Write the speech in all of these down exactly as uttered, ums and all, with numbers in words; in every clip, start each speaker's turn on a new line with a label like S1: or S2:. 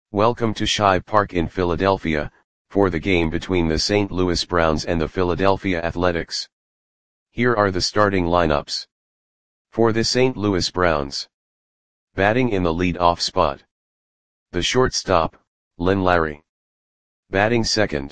S1: Welcome to Shibe Park in Philadelphia, for the game between the Saint Louis Browns and the Philadelphia Athletics. Here are the starting lineups. For the Saint Louis Browns. Batting in the lead-off spot. The shortstop, Lynn Larry. Batting second.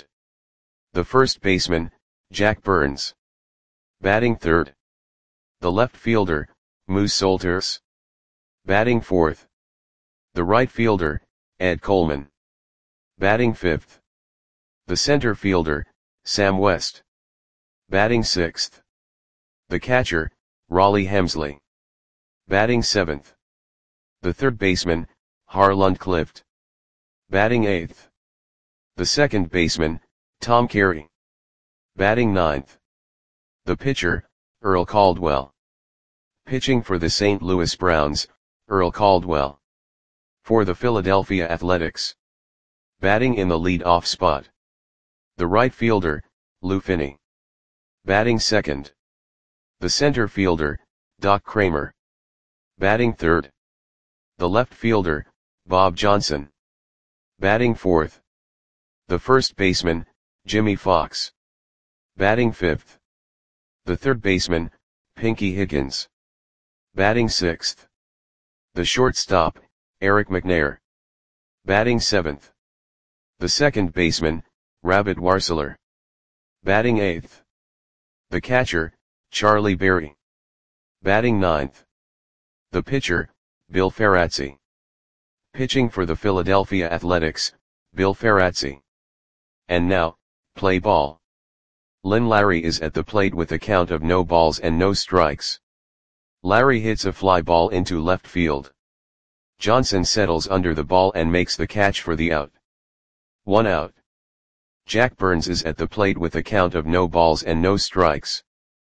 S1: The first baseman, Jack Burns. Batting third. The left fielder, Moose Solters. Batting fourth. The right fielder, Ed Coleman. Batting fifth. The center fielder, Sam West. Batting sixth. The catcher, Rollie Hemsley. Batting seventh. The third baseman, Harlan Clift. Batting eighth. The second baseman, Tom Carey. Batting ninth. The pitcher, Earl Caldwell. Pitching for the Saint Louis Browns, Earl Caldwell. For the Philadelphia Athletics. Batting in the lead-off spot. The right fielder, Lou Finney. Batting second. The center fielder, Doc Kramer. Batting third. The left fielder, Bob Johnson. Batting fourth. The first baseman, Jimmy Fox. Batting fifth. The third baseman, Pinky Higgins. Batting sixth. The shortstop, Eric McNair. Batting seventh. The second baseman, Rabbit Warseler. Batting eighth. The catcher, Charlie Berry. Batting ninth. The pitcher, Bill Ferrazzi. Pitching for the Philadelphia Athletics, Bill Ferrazzi. And now, play ball. Lynn Larry is at the plate with a count of no balls and no strikes. Larry hits a fly ball into left field. Johnson settles under the ball and makes the catch for the out. One out. Jack Burns is at the plate with a count of no balls and no strikes.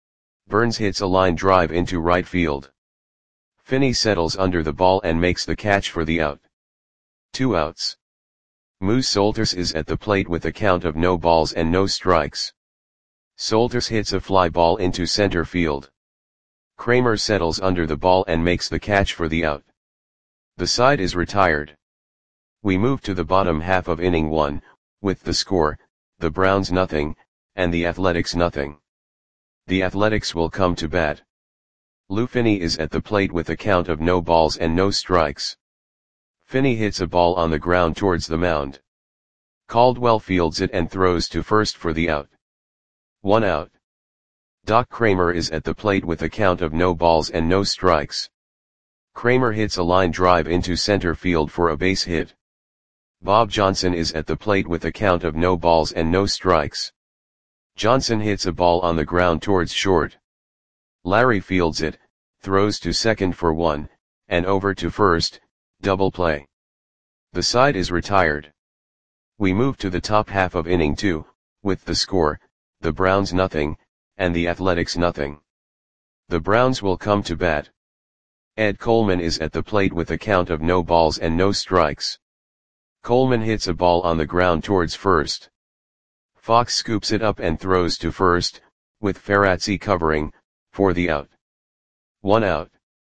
S1: Burns hits a line drive into right field. Finney settles under the ball and makes the catch for the out. Two outs. Moose Solters is at the plate with a count of no balls and no strikes. Solters hits a fly ball into center field. Kramer settles under the ball and makes the catch for the out. The side is retired. We move to the bottom half of inning one, with the score, the Browns nothing, and the Athletics nothing. The Athletics will come to bat. Lou Finney is at the plate with a count of no balls and no strikes. Finney hits a ball on the ground towards the mound. Caldwell fields it and throws to first for the out. One out. Doc Kramer is at the plate with a count of no balls and no strikes. Kramer hits a line drive into center field for a base hit. Bob Johnson is at the plate with a count of no balls and no strikes. Johnson hits a ball on the ground towards short. Larry fields it, throws to second for one, and over to first, double play. The side is retired. We move to the top half of inning two, with the score, the Browns nothing, and the Athletics nothing. The Browns will come to bat. Ed Coleman is at the plate with a count of no balls and no strikes. Coleman hits a ball on the ground towards first. Fox scoops it up and throws to first, with Ferrazzi covering, for the out. One out.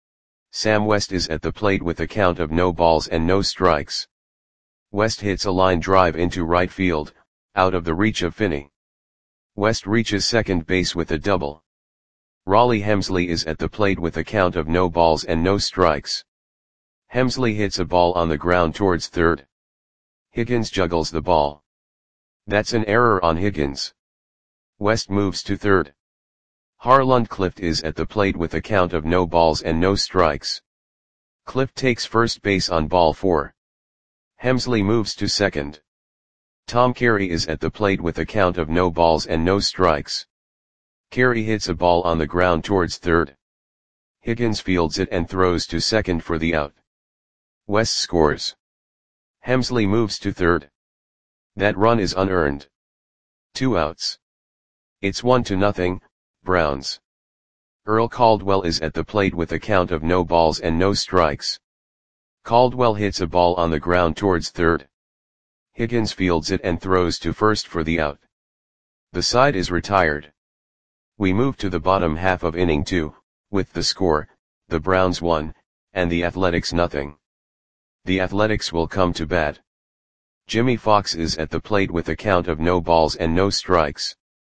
S1: Sam West is at the plate with a count of no balls and no strikes. West hits a line drive into right field, out of the reach of Finney. West reaches second base with a double. Rollie Hemsley is at the plate with a count of no balls and no strikes. Hemsley hits a ball on the ground towards third. Higgins juggles the ball. That's an error on Higgins. West moves to third. Harlan Clift is at the plate with a count of no balls and no strikes. Clift takes first base on ball four. Hemsley moves to second. Tom Carey is at the plate with a count of no balls and no strikes. Carey hits a ball on the ground towards third. Higgins fields it and throws to second for the out. West scores. Hemsley moves to third. That run is unearned. Two outs. It's one to nothing, Browns. Earl Caldwell is at the plate with a count of no balls and no strikes. Caldwell hits a ball on the ground towards third. Higgins fields it and throws to first for the out. The side is retired. We move to the bottom half of inning two, with the score, the Browns one, and the Athletics nothing. The Athletics will come to bat. Jimmy Fox is at the plate with a count of no balls and no strikes.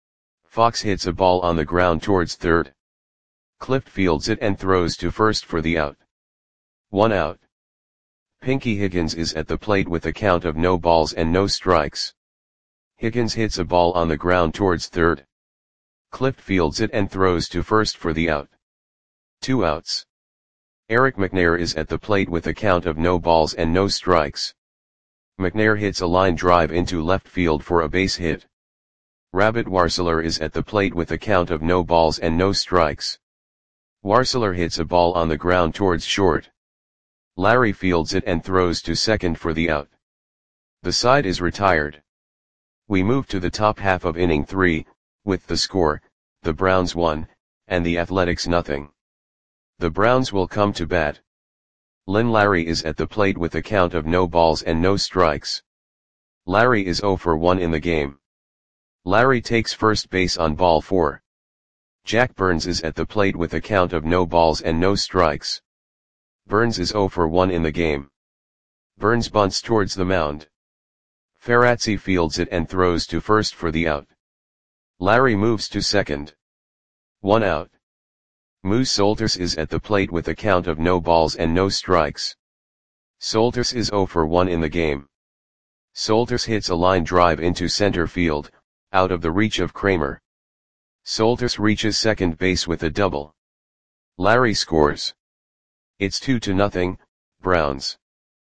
S1: Fox hits a ball on the ground towards third. Clift fields it and throws to first for the out. One out. Pinky Higgins is at the plate with a count of no balls and no strikes. Higgins hits a ball on the ground towards third. Clift fields it and throws to first for the out. Two outs. Eric McNair is at the plate with a count of no balls and no strikes. McNair hits a line drive into left field for a base hit. Rabbit Warseler is at the plate with a count of no balls and no strikes. Warseler hits a ball on the ground towards short. Larry fields it and throws to second for the out. The side is retired. We move to the top half of inning three, with the score, the Browns one, and the Athletics nothing. The Browns will come to bat. Lynn Larry is at the plate with a count of no balls and no strikes. Larry is oh for one in the game. Larry takes first base on ball four. Jack Burns is at the plate with a count of no balls and no strikes. Burns is oh for one in the game. Burns bunts towards the mound. Ferrazzi fields it and throws to first for the out. Larry moves to second. One out. Moose Solters is at the plate with a count of no balls and no strikes. Solters is oh for one in the game. Solters hits a line drive into center field, out of the reach of Kramer. Solters reaches second base with a double. Larry scores. It's two to nothing, Browns.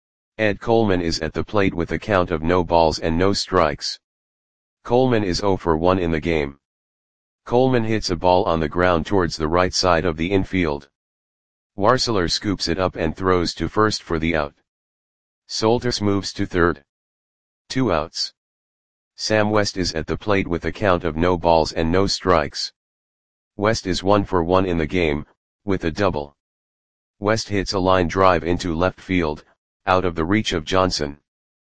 S1: Ed Coleman is at the plate with a count of no balls and no strikes. Coleman is oh for one in the game. Coleman hits a ball on the ground towards the right side of the infield. Warseler scoops it up and throws to first for the out. Solters moves to third. Two outs. Sam West is at the plate with a count of no balls and no strikes. West is one for one in the game, with a double. West hits a line drive into left field, out of the reach of Johnson.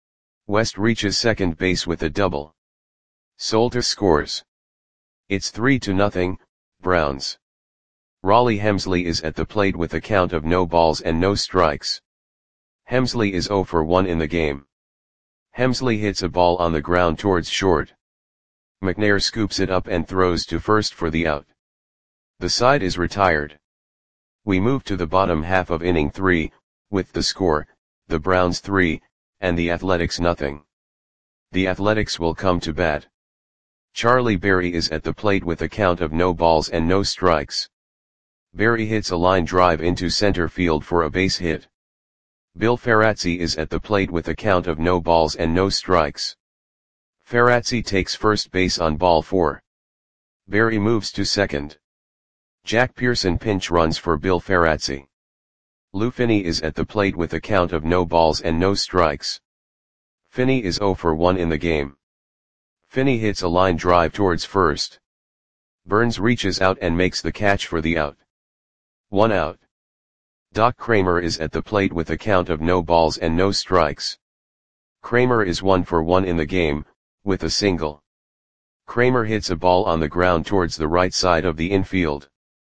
S1: West reaches second base with a double. Solters scores. It's three to nothing, Browns. Raleigh Hemsley is at the plate with a count of no balls and no strikes. Hemsley is oh for one in the game. Hemsley hits a ball on the ground towards short. McNair scoops it up and throws to first for the out. The side is retired. We move to the bottom half of inning three, with the score, the Browns three, and the Athletics nothing. The Athletics will come to bat. Charlie Berry is at the plate with a count of no balls and no strikes. Berry hits a line drive into center field for a base hit. Bill Ferrazzi is at the plate with a count of no balls and no strikes. Ferrazzi takes first base on ball four. Berry moves to second. Jack Pearson pinch runs for Bill Ferrazzi. Lou Finney is at the plate with a count of no balls and no strikes. Finney is oh for one in the game. Finney hits a line drive towards first. Burns reaches out and makes the catch for the out. One out. Doc Kramer is at the plate with a count of no balls and no strikes. Kramer is one for one in the game, with a single. Kramer hits a ball on the ground towards the right side of the infield.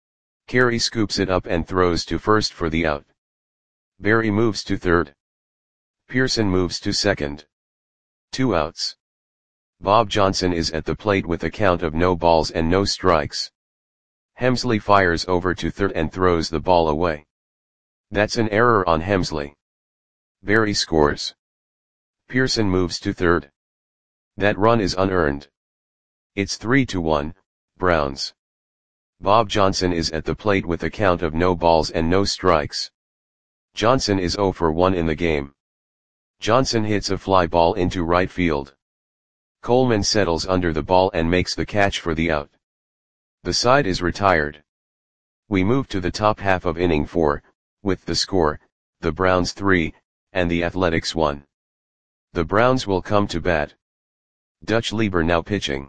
S1: Carey scoops it up and throws to first for the out. Berry moves to third. Pearson moves to second. Two outs. Bob Johnson is at the plate with a count of no balls and no strikes. Hemsley fires over to third and throws the ball away. That's an error on Hemsley. Berry scores. Pearson moves to third. That run is unearned. It's three to one, Browns. Bob Johnson is at the plate with a count of no balls and no strikes. Johnson is oh for one in the game. Johnson hits a fly ball into right field. Coleman settles under the ball and makes the catch for the out. The side is retired. We move to the top half of inning four, with the score, the Browns three, and the Athletics one. The Browns will come to bat. Dutch Lieber now pitching.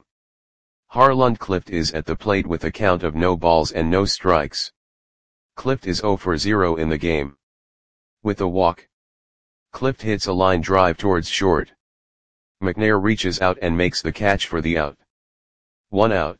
S1: Harlund Clift is at the plate with a count of no balls and no strikes. Clift is oh for zero in the game. With a walk. Clift hits a line drive towards short. McNair reaches out and makes the catch for the out. One out.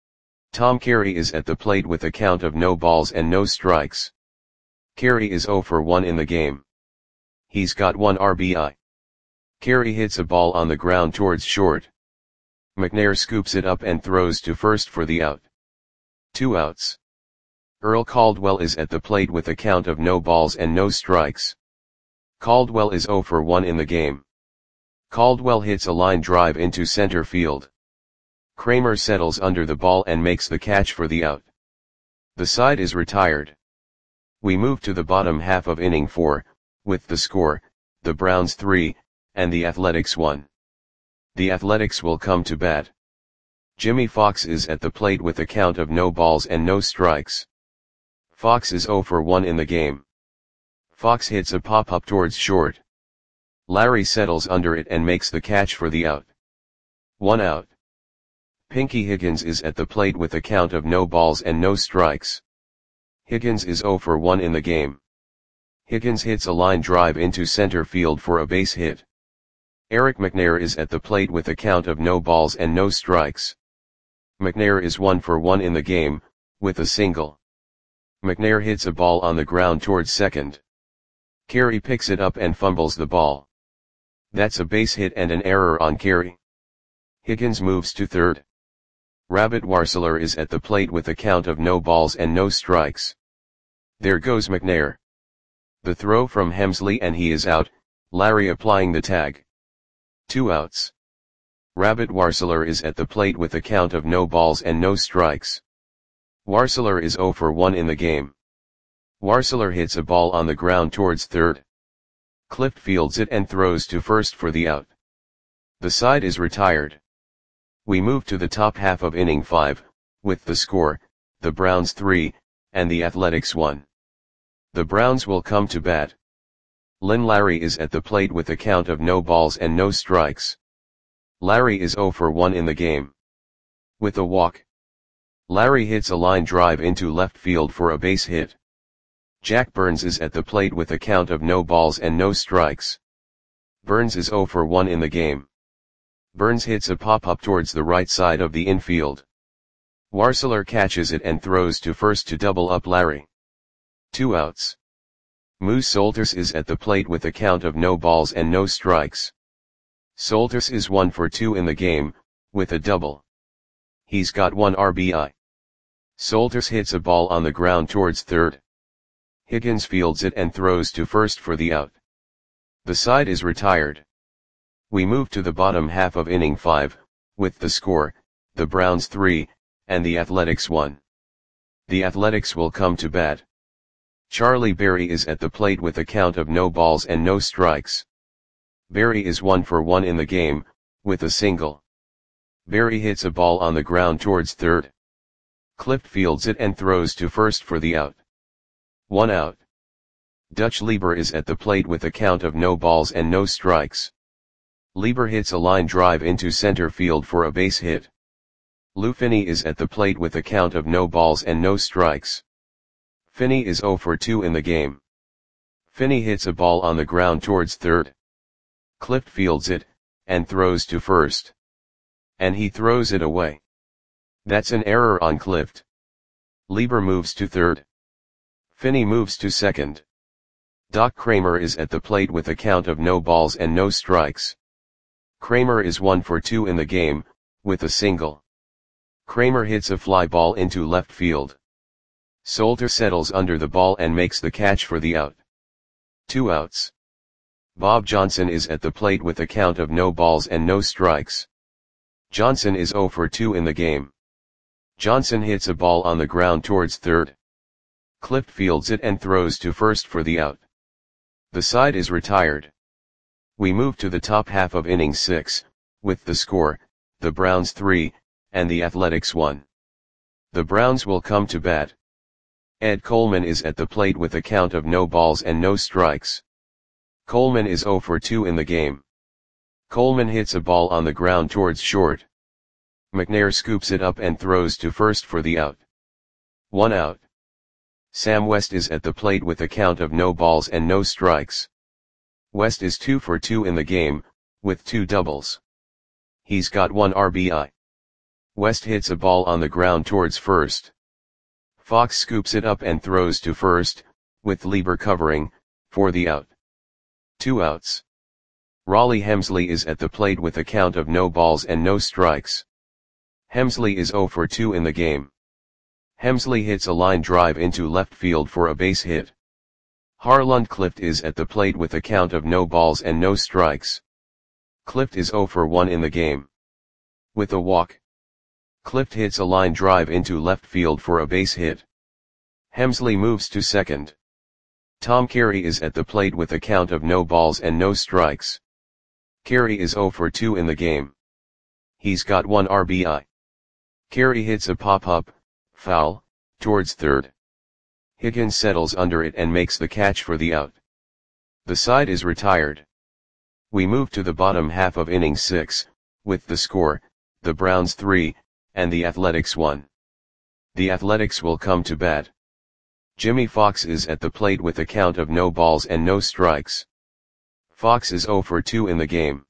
S1: Tom Carey is at the plate with a count of no balls and no strikes. Carey is oh for one in the game. He's got one R B I. Carey hits a ball on the ground towards short. McNair scoops it up and throws to first for the out. Two outs. Earl Caldwell is at the plate with a count of no balls and no strikes. Caldwell is oh for one in the game. Caldwell hits a line drive into center field. Kramer settles under the ball and makes the catch for the out. The side is retired. We move to the bottom half of inning four, with the score, the Browns three, and the Athletics one. The Athletics will come to bat. Jimmy Fox is at the plate with a count of no balls and no strikes. Fox is oh for one in the game. Fox hits a pop-up towards short. Larry settles under it and makes the catch for the out. One out. Pinky Higgins is at the plate with a count of no balls and no strikes. Higgins is oh for one in the game. Higgins hits a line drive into center field for a base hit. Eric McNair is at the plate with a count of no balls and no strikes. McNair is one for one in the game, with a single. McNair hits a ball on the ground towards second. Carey picks it up and fumbles the ball. That's a base hit and an error on Carey. Higgins moves to third. Rabbit Warseler is at the plate with a count of no balls and no strikes. There goes McNair. The throw from Hemsley and he is out, Larry applying the tag. Two outs. Rabbit Warseler is at the plate with a count of no balls and no strikes. Warseler is oh for one in the game. Warseler hits a ball on the ground towards third. Clift fields it and throws to first for the out. The side is retired. We move to the top half of inning five, with the score, the Browns three, and the Athletics one. The Browns will come to bat. Lynn Larry is at the plate with a count of no balls and no strikes. Larry is oh for one in the game. With a walk. Larry hits a line drive into left field for a base hit. Jack Burns is at the plate with a count of no balls and no strikes. Burns is oh for one in the game. Burns hits a pop-up towards the right side of the infield. Warseler catches it and throws to first to double up Larry. Two outs. Moose Solters is at the plate with a count of no balls and no strikes. Solters is one for two in the game, with a double. He's got one R B I. Solters hits a ball on the ground towards third. Higgins fields it and throws to first for the out. The side is retired. We move to the bottom half of inning five, with the score, the Browns three, and the Athletics one. The Athletics will come to bat. Charlie Berry is at the plate with a count of no balls and no strikes. Berry is one for one in the game, with a single. Berry hits a ball on the ground towards third. Clift fields it and throws to first for the out. One out. Dutch Lieber is at the plate with a count of no balls and no strikes. Lieber hits a line drive into center field for a base hit. Lou Finney is at the plate with a count of no balls and no strikes. Finney is oh for two in the game. Finney hits a ball on the ground towards third. Clift fields it, and throws to first. And he throws it away. That's an error on Clift. Lieber moves to third. Finney moves to second. Doc Kramer is at the plate with a count of no balls and no strikes. Kramer is one for two in the game, with a single. Kramer hits a fly ball into left field. Solter settles under the ball and makes the catch for the out. Two outs. Bob Johnson is at the plate with a count of no balls and no strikes. Johnson is oh for two in the game. Johnson hits a ball on the ground towards third. Clift fields it and throws to first for the out. The side is retired. We move to the top half of inning six, with the score, the Browns three, and the Athletics one. The Browns will come to bat. Ed Coleman is at the plate with a count of no balls and no strikes. Coleman is oh for two in the game. Coleman hits a ball on the ground towards short. McNair scoops it up and throws to first for the out. One out. Sam West is at the plate with a count of no balls and no strikes. West is two for two in the game, with two doubles. He's got one R B I. West hits a ball on the ground towards first. Fox scoops it up and throws to first, with Lieber covering, for the out. Two outs. Raleigh Hemsley is at the plate with a count of no balls and no strikes. Hemsley is zero for two in the game. Hemsley hits a line drive into left field for a base hit. Harlund Clift is at the plate with a count of no balls and no strikes. Clift is zero for one in the game. With a walk, Clift hits a line drive into left field for a base hit. Hemsley moves to second. Tom Carey is at the plate with a count of no balls and no strikes. Carey is zero for two in the game. He's got one R B I. Carey hits a pop-up, foul, towards third. Higgins settles under it and makes the catch for the out. The side is retired. We move to the bottom half of inning six, with the score, the Browns three, and the Athletics one. The Athletics will come to bat. Jimmy Fox is at the plate with a count of no balls and no strikes. Fox is zero for two in the game.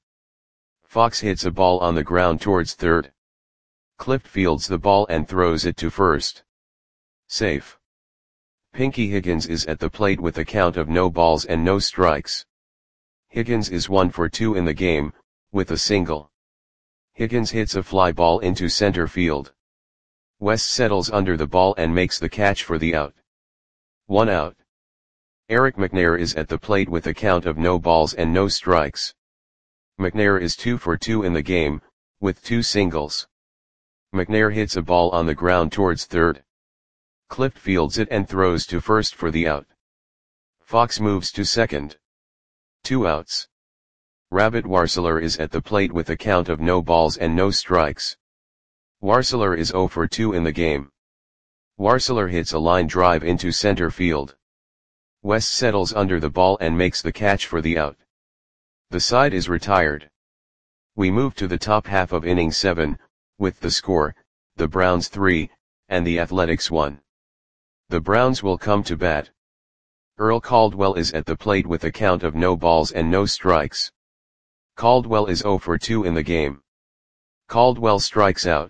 S1: Fox hits a ball on the ground towards third. Clift fields the ball and throws it to first. Safe. Pinky Higgins is at the plate with a count of no balls and no strikes. Higgins is one for two in the game, with a single. Higgins hits a fly ball into center field. West settles under the ball and makes the catch for the out. One out. Eric McNair is at the plate with a count of no balls and no strikes. McNair is two for two in the game, with two singles. McNair hits a ball on the ground towards third. Clift fields it and throws to first for the out. Fox moves to second. Two outs. Rabbit Warseler is at the plate with a count of no balls and no strikes. Warseler is zero for two in the game. Warseler hits a line drive into center field. West settles under the ball and makes the catch for the out. The side is retired. We move to the top half of inning seven, with the score, the Browns three, and the Athletics one. The Browns will come to bat. Earl Caldwell is at the plate with a count of no balls and no strikes. Caldwell is zero for two in the game. Caldwell strikes out.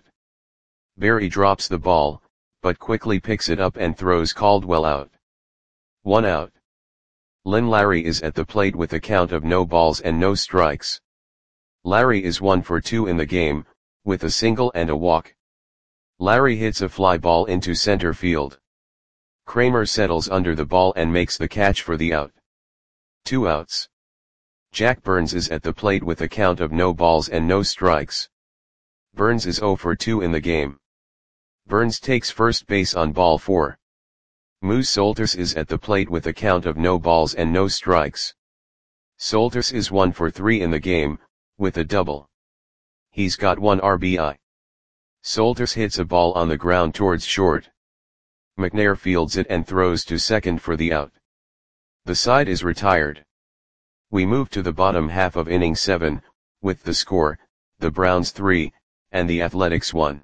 S1: Berry drops the ball, but quickly picks it up and throws Caldwell out. One out. Lynn Larry is at the plate with a count of no balls and no strikes. Larry is one for two in the game, with a single and a walk. Larry hits a fly ball into center field. Kramer settles under the ball and makes the catch for the out. Two outs. Jack Burns is at the plate with a count of no balls and no strikes. Burns is zero for two in the game. Burns takes first base on ball four. Moose Solters is at the plate with a count of no balls and no strikes. Solters is one for three in the game, with a double. He's got one R B I. Solters hits a ball on the ground towards short. McNair fields it and throws to second for the out. The side is retired. We move to the bottom half of inning seven, with the score, the Browns three, and the Athletics one.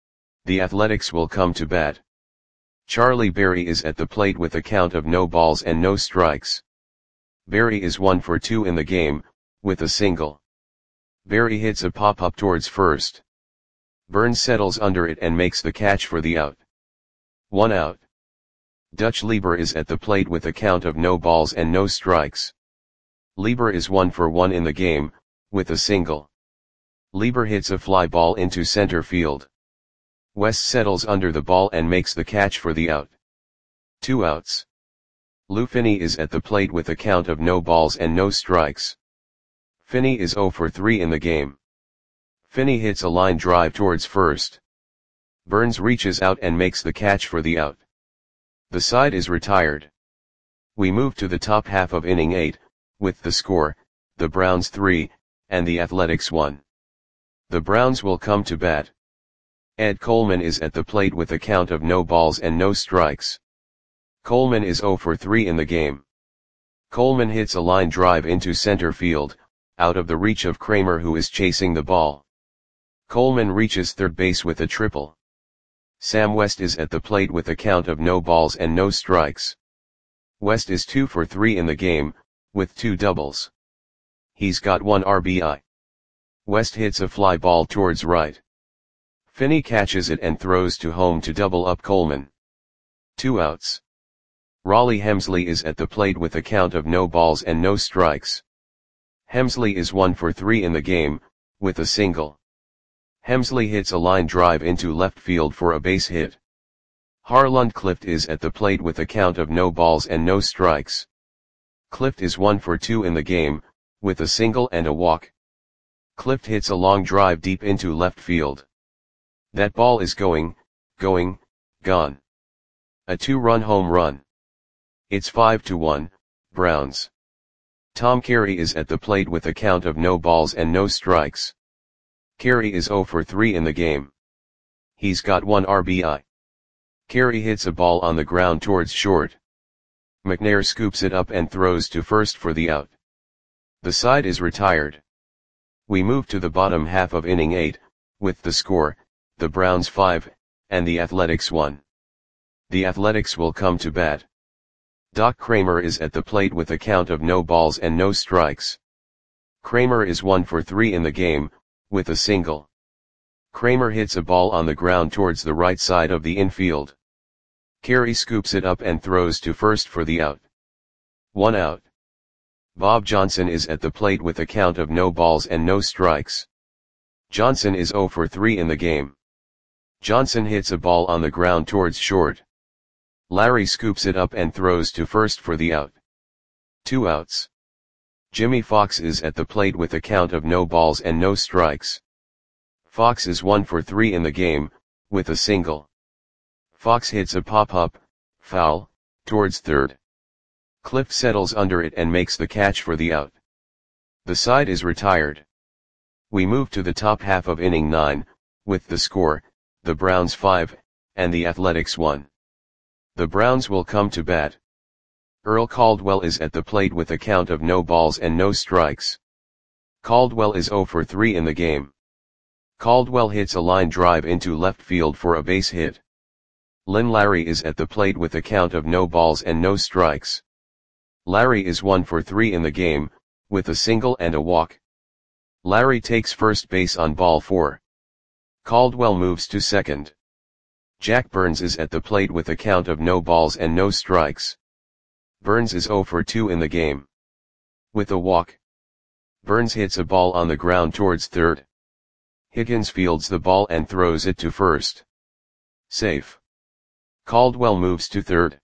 S1: The Athletics will come to bat. Charlie Berry is at the plate with a count of no balls and no strikes. Berry is one for two in the game, with a single. Berry hits a pop-up towards first. Burns settles under it and makes the catch for the out. One out. Dutch Lieber is at the plate with a count of no balls and no strikes. Lieber is one for one in the game, with a single. Lieber hits a fly ball into center field. West settles under the ball and makes the catch for the out. Two outs. Lou Finney is at the plate with a count of no balls and no strikes. Finney is zero for three in the game. Finney hits a line drive towards first. Burns reaches out and makes the catch for the out. The side is retired. We move to the top half of inning eight, with the score, the Browns three, and the Athletics one. The Browns will come to bat. Ed Coleman is at the plate with a count of no balls and no strikes. Coleman is zero for three in the game. Coleman hits a line drive into center field, out of the reach of Kramer who is chasing the ball. Coleman reaches third base with a triple. Sam West is at the plate with a count of no balls and no strikes. West is two for three in the game, with two doubles. He's got one R B I. West hits a fly ball towards right. Finney catches it and throws to home to double up Coleman. Two outs. Raleigh Hemsley is at the plate with a count of no balls and no strikes. Hemsley is one for three in the game, with a single. Hemsley hits a line drive into left field for a base hit. Harlund Clift is at the plate with a count of no balls and no strikes. Clift is one for two in the game, with a single and a walk. Clift hits a long drive deep into left field. That ball is going, going, gone. A two-run home run. It's five to one, Browns. Tom Carey is at the plate with a count of no balls and no strikes. Carey is zero for three in the game. He's got one R B I. Carey hits a ball on the ground towards short. McNair scoops it up and throws to first for the out. The side is retired. We move to the bottom half of inning eight, with the score, the Browns five, and the Athletics one. The Athletics will come to bat. Doc Kramer is at the plate with a count of no balls and no strikes. Kramer is one for three in the game, with a single. Kramer hits a ball on the ground towards the right side of the infield. Carey scoops it up and throws to first for the out. One out. Bob Johnson is at the plate with a count of no balls and no strikes. Johnson is zero for three in the game. Johnson hits a ball on the ground towards short. Larry scoops it up and throws to first for the out. Two outs. Jimmy Fox is at the plate with a count of no balls and no strikes. Fox is one for three in the game, with a single. Fox hits a pop-up, foul, towards third. Clift settles under it and makes the catch for the out. The side is retired. We move to the top half of inning nine, with the score, the Browns five, and the Athletics one. The Browns will come to bat. Earl Caldwell is at the plate with a count of no balls and no strikes. Caldwell is zero for three in the game. Caldwell hits a line drive into left field for a base hit. Lynn Larry is at the plate with a count of no balls and no strikes. Larry is one for three in the game, with a single and a walk. Larry takes first base on ball four. Caldwell moves to second. Jack Burns is at the plate with a count of no balls and no strikes. Burns is zero for two in the game. With a walk. Burns hits a ball on the ground towards third. Higgins fields the ball and throws it to first. Safe. Caldwell moves to third.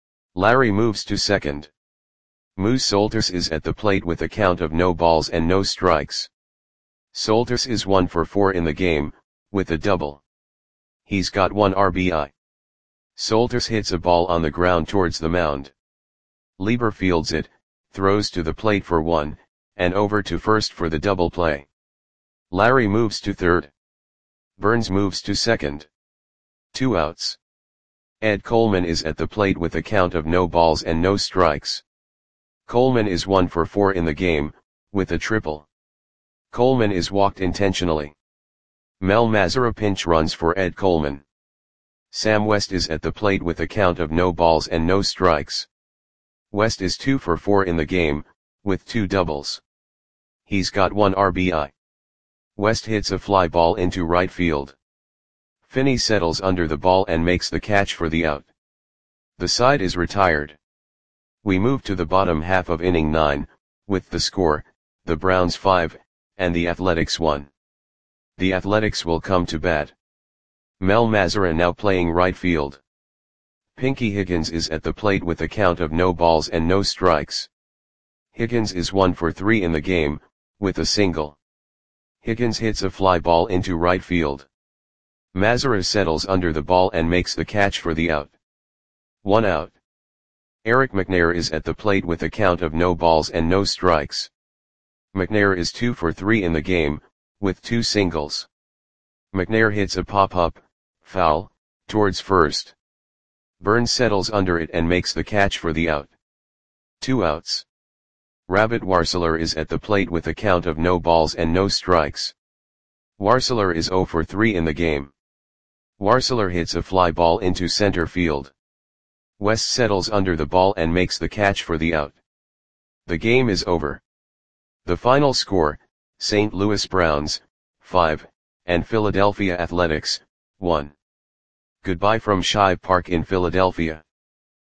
S1: Larry moves to second. Moose Solters is at the plate with a count of no balls and no strikes. Solters is one for four in the game, with a double. He's got one R B I. Solters hits a ball on the ground towards the mound. Lieber fields it, throws to the plate for one, and over to first for the double play. Larry moves to third. Burns moves to second. Two outs. Ed Coleman is at the plate with a count of no balls and no strikes. Coleman is one for four in the game, with a triple. Coleman is walked intentionally. Mel Mazara pinch runs for Ed Coleman. Sam West is at the plate with a count of no balls and no strikes. West is two for four in the game, with two doubles. He's got one R B I. West hits a fly ball into right field. Finney settles under the ball and makes the catch for the out. The side is retired. We move to the bottom half of inning nine, with the score, the Browns five, and the Athletics one. The Athletics will come to bat. Mel Mazara now playing right field. Pinky Higgins is at the plate with a count of no balls and no strikes. Higgins is one for three in the game, with a single. Higgins hits a fly ball into right field. Mazara settles under the ball and makes the catch for the out. One out. Eric McNair is at the plate with a count of no balls and no strikes. McNair is two for three in the game, with two singles. McNair hits a pop-up, foul, towards first. Burns settles under it and makes the catch for the out. Two outs. Rabbit Warseler is at the plate with a count of no balls and no strikes. Warseler is zero for three in the game. Warseler hits a fly ball into center field. West settles under the ball and makes the catch for the out. The game is over. The final score, Saint Louis Browns, five, and Philadelphia Athletics, one. Goodbye from Shibe Park in Philadelphia.